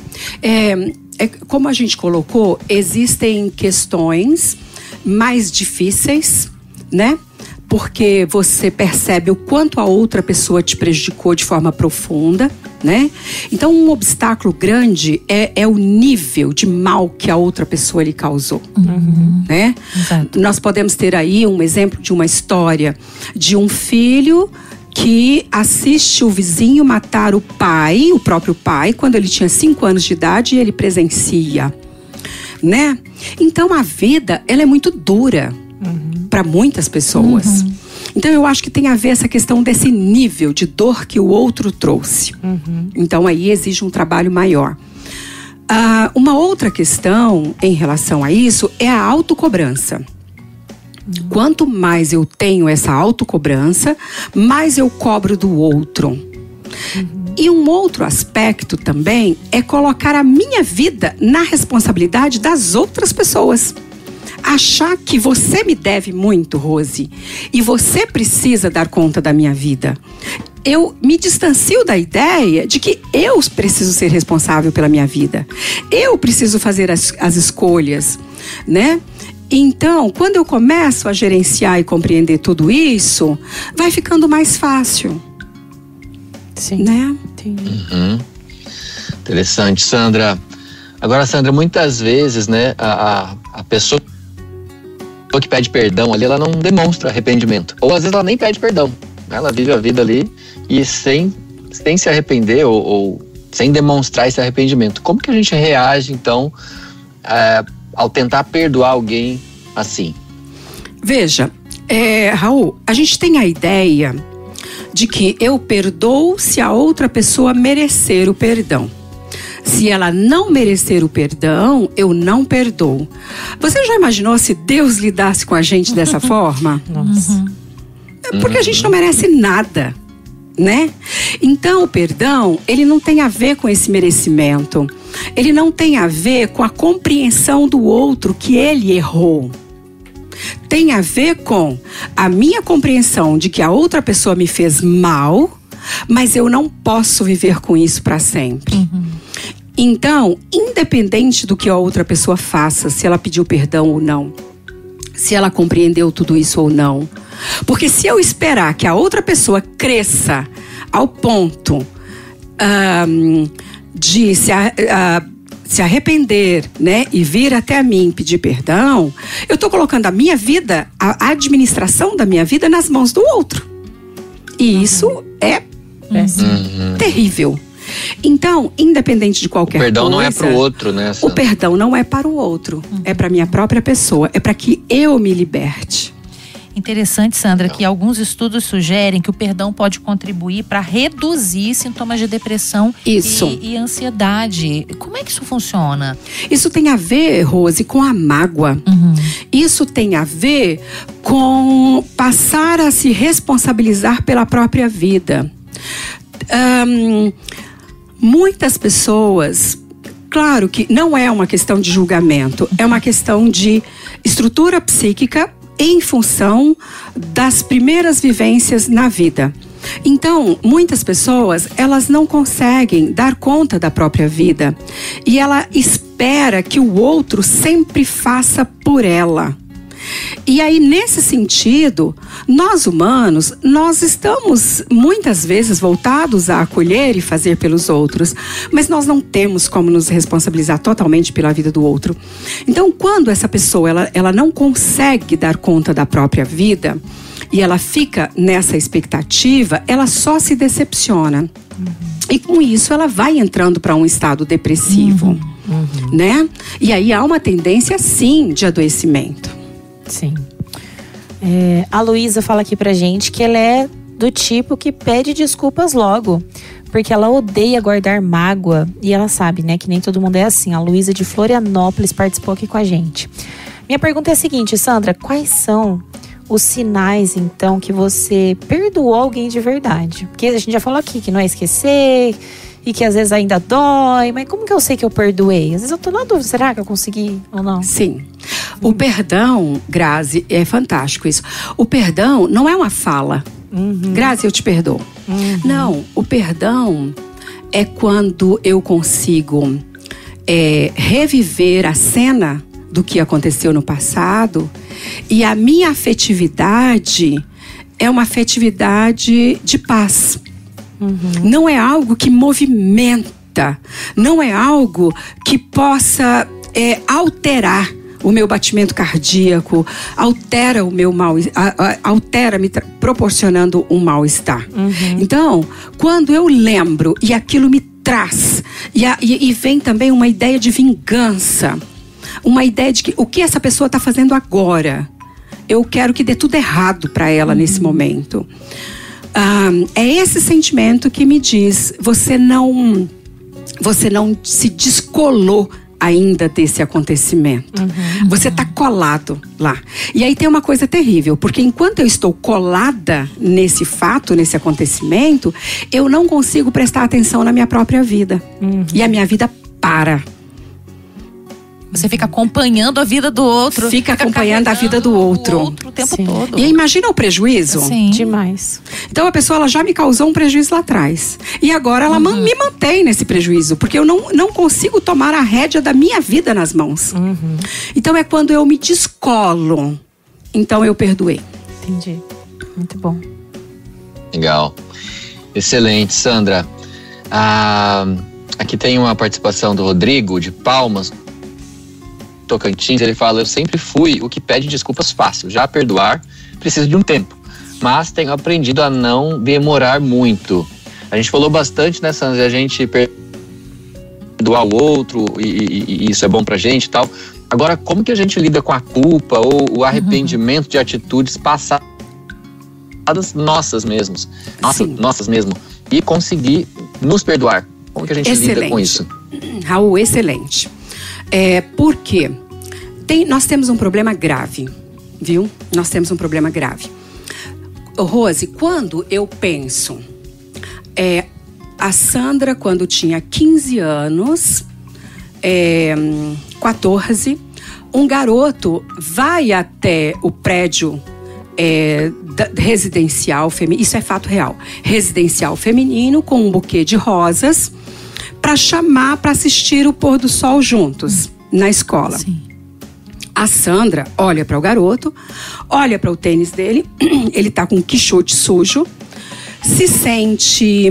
Como a gente colocou, existem questões mais difíceis, né? Porque você percebe o quanto a outra pessoa te prejudicou de forma profunda, né? Então, um obstáculo grande é o nível de mal que a outra pessoa lhe causou, né? Exato. Nós podemos ter aí um exemplo de uma história de um filho que assiste o vizinho matar o próprio pai, quando ele tinha 5 anos de idade, e ele presencia, né? Então, a vida, ela é muito dura para muitas pessoas. Então eu acho que tem a ver essa questão desse nível de dor que o outro trouxe. Então aí exige um trabalho maior. Uma outra questão em relação a isso é a autocobrança. Quanto mais eu tenho essa autocobrança, mais eu cobro do outro. E um outro aspecto também é colocar a minha vida na responsabilidade das outras pessoas. Achar que você me deve muito, Rose, e você precisa dar conta da minha vida. Eu me distancio da ideia de que eu preciso ser responsável pela minha vida. Eu preciso fazer as escolhas, né? Então, quando eu começo a gerenciar e compreender tudo isso, vai ficando mais fácil. Sim. Né? Interessante, Sandra. Agora, Sandra, muitas vezes, né, a pessoa que pede perdão ali, ela não demonstra arrependimento. Ou às vezes ela nem pede perdão. Ela vive a vida ali e sem se arrepender ou sem demonstrar esse arrependimento. Como que a gente reage, então, ao tentar perdoar alguém assim? Veja, Raul, a gente tem a ideia de que eu perdoo se a outra pessoa merecer o perdão. Se ela não merecer o perdão, eu não perdoo. Você já imaginou se Deus lidasse com a gente dessa forma? Nossa. Porque a gente não merece nada, né? Então, o perdão, ele não tem a ver com esse merecimento. Ele não tem a ver com a compreensão do outro que ele errou. Tem a ver com a minha compreensão de que a outra pessoa me fez mal, mas eu não posso viver com isso para sempre. Então, independente do que a outra pessoa faça, se ela pediu perdão ou não, se ela compreendeu tudo isso ou não. Porque se eu esperar que a outra pessoa cresça ao ponto de se arrepender, né, e vir até a mim pedir perdão, eu estou colocando a minha vida, a administração da minha vida nas mãos do outro. E isso é terrível. Então, independente de qualquer coisa... O perdão não é para o outro, né? O perdão não é para o outro. É para minha própria pessoa. É para que eu me liberte. Interessante, Sandra, que alguns estudos sugerem que o perdão pode contribuir para reduzir sintomas de depressão e ansiedade. Como é que isso funciona? Isso tem a ver, Rose, com a mágoa. Isso tem a ver com passar a se responsabilizar pela própria vida. Muitas pessoas, claro que não é uma questão de julgamento, é uma questão de estrutura psíquica em função das primeiras vivências na vida. Então, muitas pessoas, elas não conseguem dar conta da própria vida e ela espera que o outro sempre faça por ela. E aí, nesse sentido, nós humanos, nós estamos muitas vezes voltados a acolher e fazer pelos outros, mas nós não temos como nos responsabilizar totalmente pela vida do outro. Então, quando essa pessoa, ela não consegue dar conta da própria vida e ela fica nessa expectativa, ela só se decepciona. E com isso, ela vai entrando para um estado depressivo, né? E aí há uma tendência, sim, de adoecimento. Sim. A Luísa fala aqui pra gente que ela é do tipo que pede desculpas logo, porque ela odeia guardar mágoa e ela sabe, né, que nem todo mundo é assim. A Luísa de Florianópolis participou aqui com a gente. Minha pergunta é a seguinte, Sandra, quais são os sinais, então, que você perdoou alguém de verdade? Porque a gente já falou aqui que não é esquecer e que às vezes ainda dói, mas como que eu sei que eu perdoei? Às vezes eu tô na dúvida, será que eu consegui ou não? Sim. O perdão, Grazi, é fantástico isso. O perdão não é uma fala. Grazi, eu te perdoo. Não, o perdão é quando eu consigo reviver a cena do que aconteceu no passado e a minha afetividade é uma afetividade de paz. Não é algo que movimenta, não é algo que possa alterar o meu batimento cardíaco, altera o meu altera me proporcionando um mal-estar. Então, quando eu lembro e aquilo me traz, e vem também uma ideia de vingança, uma ideia de que o que essa pessoa está fazendo agora, eu quero que dê tudo errado para ela nesse momento. É esse sentimento que me diz, você não se descolou ainda desse acontecimento. Você está colado lá. E aí tem uma coisa terrível, porque enquanto eu estou colada nesse fato, nesse acontecimento, eu não consigo prestar atenção na minha própria vida. E a minha vida para. Você fica acompanhando a vida do outro. Fica acompanhando a vida do outro. O tempo todo. E imagina o prejuízo. Sim. Demais. Então a pessoa ela já me causou um prejuízo lá atrás. E agora ela me mantém nesse prejuízo. Porque eu não consigo tomar a rédea da minha vida nas mãos. Então é quando eu me descolo. Então eu perdoei. Entendi. Muito bom. Legal. Excelente, Sandra. Aqui tem uma participação do Rodrigo, de Palmas, Tocantins. Ele fala: eu sempre fui o que pede desculpas fácil. Já perdoar precisa de um tempo, mas tenho aprendido a não demorar muito. A gente falou bastante, né, Sandra, a gente perdoar o outro e isso é bom pra gente e tal. Agora, como que a gente lida com a culpa ou o arrependimento de atitudes passadas nossas mesmo e conseguir nos perdoar? Como que a gente lida com isso? Raul, excelente. Porque nós temos um problema grave, viu? Nós temos um problema grave. Rose, quando eu penso, a Sandra, quando tinha 15 anos, 14, um garoto vai até o prédio residencial feminino, isso é fato real, residencial feminino, com um buquê de rosas, para chamar para assistir o pôr do sol juntos na escola. Sim. A Sandra olha para o garoto, olha para o tênis dele, ele tá com um quixote sujo, se sente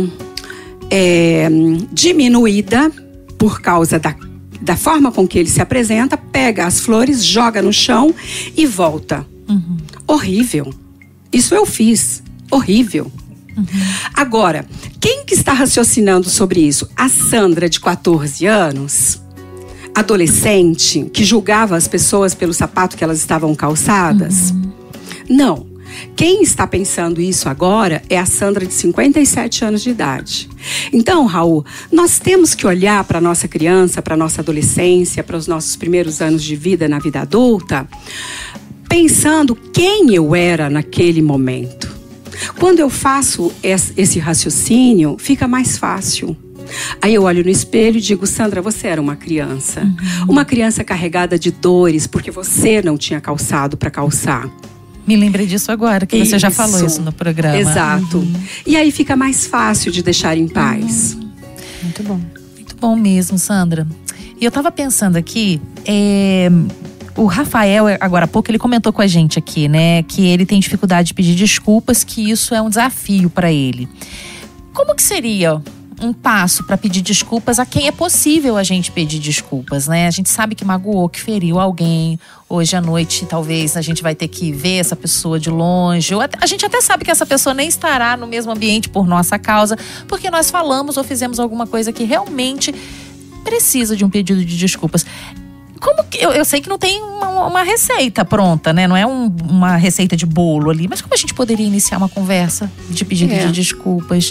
diminuída por causa da forma com que ele se apresenta, pega as flores, joga no chão e volta. Horrível. Isso eu fiz. Horrível. Agora, quem que está raciocinando sobre isso? A Sandra, de 14 anos, adolescente, que julgava as pessoas pelo sapato que elas estavam calçadas? Não. Quem está pensando isso agora é a Sandra de 57 anos de idade. Então, Raul, nós temos que olhar para a nossa criança, para a nossa adolescência, para os nossos primeiros anos de vida na vida adulta, pensando quem eu era naquele momento. Quando eu faço esse raciocínio, fica mais fácil. Aí eu olho no espelho e digo, Sandra, você era uma criança. Uma criança carregada de dores, porque você não tinha calçado para calçar. Me lembrei disso agora, que você já falou isso no programa. Exato. E aí fica mais fácil de deixar em paz. Muito bom. Muito bom mesmo, Sandra. E eu tava pensando aqui, o Rafael, agora há pouco, ele comentou com a gente aqui, né? Que ele tem dificuldade de pedir desculpas, que isso é um desafio para ele. Como que seria um passo para pedir desculpas a quem é possível a gente pedir desculpas, né? A gente sabe que magoou, que feriu alguém. Hoje à noite, talvez, a gente vai ter que ver essa pessoa de longe. Ou a gente até sabe que essa pessoa nem estará no mesmo ambiente por nossa causa, porque nós falamos ou fizemos alguma coisa que realmente precisa de um pedido de desculpas. Como que, eu sei que não tem uma receita pronta, né? Não é uma receita de bolo ali. Mas como a gente poderia iniciar uma conversa de pedido de desculpas?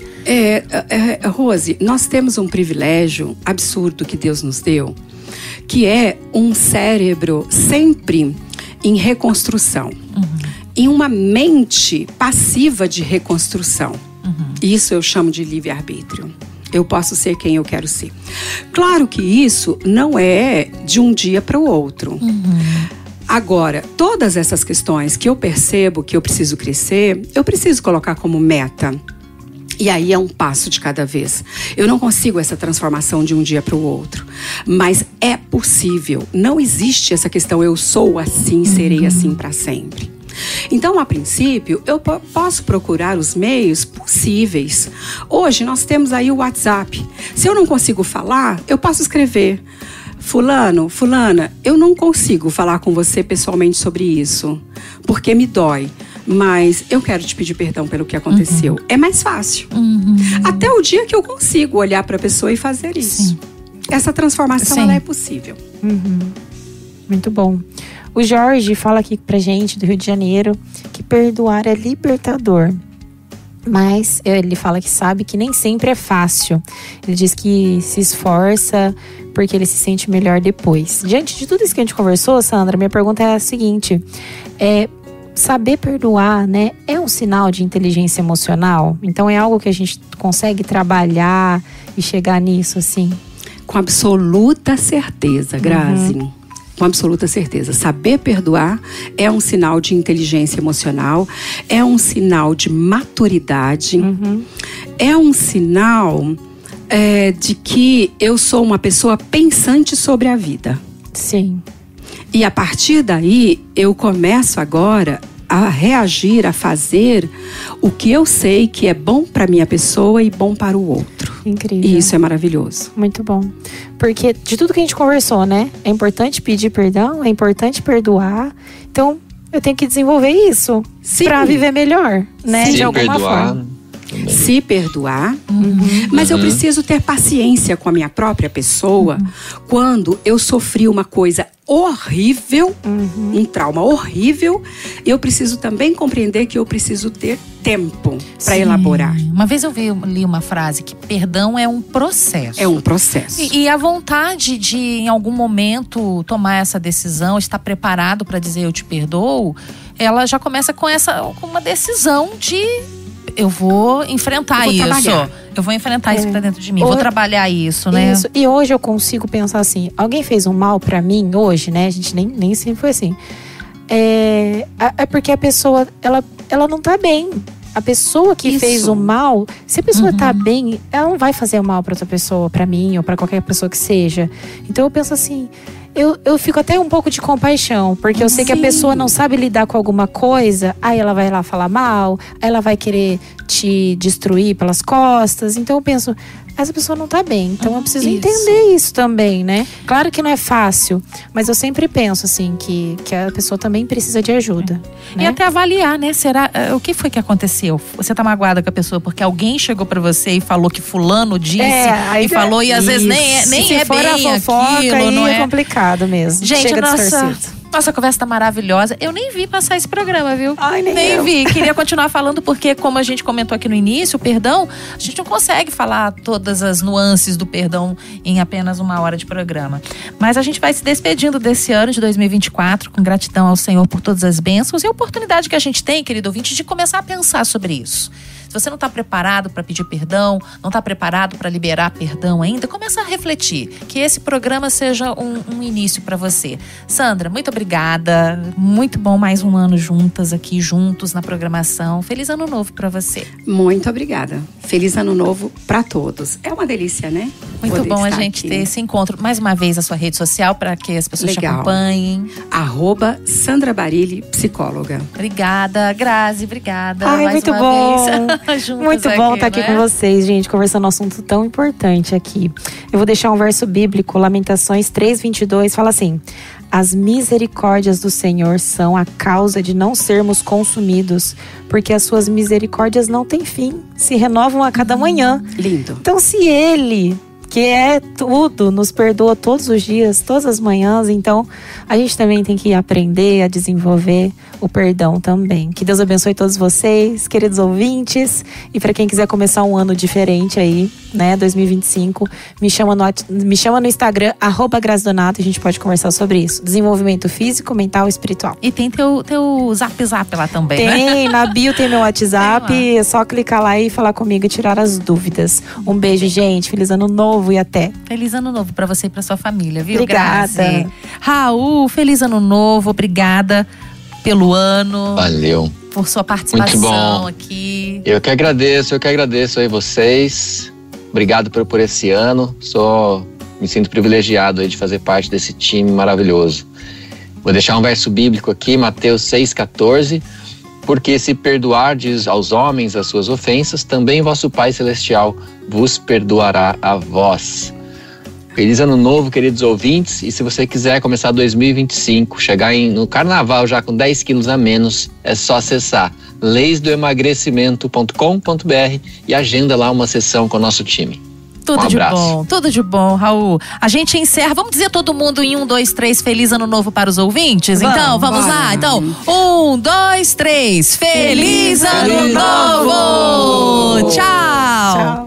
Rose, nós temos um privilégio absurdo que Deus nos deu, que é um cérebro sempre em reconstrução. E uma mente passiva de reconstrução. Isso eu chamo de livre-arbítrio. Eu posso ser quem eu quero ser. Claro que isso não é de um dia para o outro. Agora, todas essas questões que eu percebo que eu preciso crescer, eu preciso colocar como meta. E aí é um passo de cada vez. Eu não consigo essa transformação de um dia para o outro. Mas é possível. Não existe essa questão, eu sou assim, serei assim para sempre. Então, a princípio, eu posso procurar os meios possíveis. Hoje, nós temos aí o WhatsApp. Se eu não consigo falar, eu posso escrever. Fulano, fulana, eu não consigo falar com você pessoalmente sobre isso, porque me dói. Mas eu quero te pedir perdão pelo que aconteceu. É mais fácil. Até o dia que eu consigo olhar para a pessoa e fazer isso. Sim. Essa transformação, ela é possível. Muito bom. O Jorge fala aqui pra gente, do Rio de Janeiro, que perdoar é libertador. Mas ele fala que sabe que nem sempre é fácil. Ele diz que se esforça porque ele se sente melhor depois. Diante de tudo isso que a gente conversou, Sandra, minha pergunta é a seguinte. Saber perdoar, né, é um sinal de inteligência emocional? Então é algo que a gente consegue trabalhar e chegar nisso, assim? Com absoluta certeza, Grazi. Com absoluta certeza. Saber perdoar é um sinal de inteligência emocional, é um sinal de maturidade, é um sinal de que eu sou uma pessoa pensante sobre a vida. Sim. E a partir daí, eu começo agora a reagir, a fazer o que eu sei que é bom para minha pessoa e bom para o outro. Incrível. E isso é maravilhoso. Muito bom. Porque de tudo que a gente conversou, né? É importante pedir perdão, é importante perdoar. Então, eu tenho que desenvolver isso para viver melhor, né? Sim, de alguma forma. Se perdoar, mas eu preciso ter paciência com a minha própria pessoa quando eu sofri uma coisa horrível, um trauma horrível. Eu preciso também compreender que eu preciso ter tempo para elaborar. Uma vez eu li uma frase que perdão é um processo. É um processo. E a vontade de, em algum momento, tomar essa decisão, estar preparado para dizer eu te perdoo, ela já começa com uma decisão de eu vou enfrentar isso. Trabalhar. Eu vou enfrentar isso pra dentro de mim. Vou trabalhar isso, né? Isso. E hoje eu consigo pensar assim: alguém fez um mal pra mim hoje, né? A gente nem sempre foi assim. É porque a pessoa, ela não tá bem. A pessoa que fez o mal, se a pessoa tá bem, ela não vai fazer o mal pra outra pessoa, pra mim ou pra qualquer pessoa que seja. Então eu penso assim, eu fico até um pouco de compaixão, porque eu sei que a pessoa não sabe lidar com alguma coisa, aí ela vai lá falar mal, aí ela vai querer te destruir pelas costas. Então eu penso, essa pessoa não tá bem, então eu preciso entender isso também, né? Claro que não é fácil, mas eu sempre penso assim, que a pessoa também precisa de ajuda. Né? E até avaliar, né? Será, o que foi que aconteceu? Você tá magoada com a pessoa porque alguém chegou pra você e falou que fulano disse e falou, e às vezes nem é Se for bem a fofoca, aquilo, aí não é complicado mesmo. Gente, chega nossa Nossa, a conversa tá maravilhosa. Eu nem vi passar esse programa, viu? Ai, nem eu. vi. Queria continuar falando porque, como a gente comentou aqui no início, o perdão, a gente não consegue falar todas as nuances do perdão em apenas 1 hora de programa. Mas a gente vai se despedindo desse ano de 2024 com gratidão ao Senhor por todas as bênçãos e a oportunidade que a gente tem, querido ouvinte, de começar a pensar sobre isso. Se você não está preparado para pedir perdão, não está preparado para liberar perdão ainda, começa a refletir. Que esse programa seja um início para você. Sandra, muito obrigada. Muito bom mais um ano juntas aqui, juntos na programação. Feliz ano novo para você. Muito obrigada. Feliz ano novo para todos. É uma delícia, né? Muito Poder bom a estar gente aqui. ter esse encontro. Mais uma vez, a sua rede social para que as pessoas te Legal. acompanhem. @Sandra Barilli, psicóloga. Obrigada, Grazi. Obrigada. Ai, mais muito uma bom. vez. Juntas Muito bom estar aqui né? com vocês, gente, conversando um assunto tão importante aqui. Eu vou deixar um verso bíblico, Lamentações 3:22, fala assim: as misericórdias do Senhor são a causa de não sermos consumidos, porque as suas misericórdias não têm fim, se renovam a cada manhã. Lindo. Então, se Ele, que é tudo, nos perdoa todos os dias, todas as manhãs, então a gente também tem que aprender a desenvolver o perdão também. Que Deus abençoe todos vocês, queridos ouvintes, e para quem quiser começar um ano diferente aí, né, 2025, me chama no Instagram @GraziDonato, a gente pode conversar sobre isso. Desenvolvimento físico, mental e espiritual. E tem teu zap lá também, né? Tem, na bio tem meu WhatsApp, Tem lá. é só clicar lá e falar comigo e tirar as dúvidas. Um beijo, gente, feliz ano novo e até. Feliz ano novo pra você e pra sua família, viu, Obrigada. Grazi? Raul, feliz ano novo, obrigada pelo ano, Valeu. por sua participação Muito bom. aqui. Eu que agradeço aí vocês. Obrigado por esse ano. Me sinto privilegiado aí de fazer parte desse time maravilhoso. Vou deixar um verso bíblico aqui, Mateus 6,14. Porque se perdoardes aos homens as suas ofensas, também vosso Pai Celestial vos perdoará a vós. Feliz ano novo, queridos ouvintes. E se você quiser começar 2025, chegar no carnaval já com 10 quilos a menos, é só acessar leisdoemagrecimento.com.br e agenda lá uma sessão com o nosso time. Tudo Um de abraço. bom, tudo de bom, Raul. A gente encerra, vamos dizer todo mundo em 1, 2, 3, feliz ano novo para os ouvintes? Então, vamos lá? Então, 1, 2, 3, feliz ano novo! Tchau! Tchau.